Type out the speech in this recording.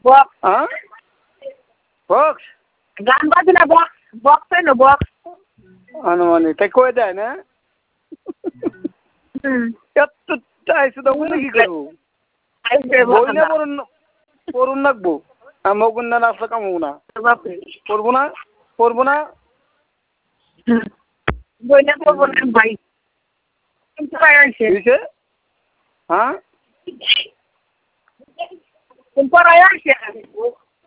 box হ্যাঁ box গান বাজে না বক্স বক্স তাই না বক্স আনুমানিক তাই কয়ে দেয় না এত চাইছে তো বলে কি করবো বই না পড়ুন রাখবো মগুন না আসলে কামবো না পড়বো না পড়বো না বই না পড়বো না ভাই দিছে হ্যাঁ পড়ায় আসে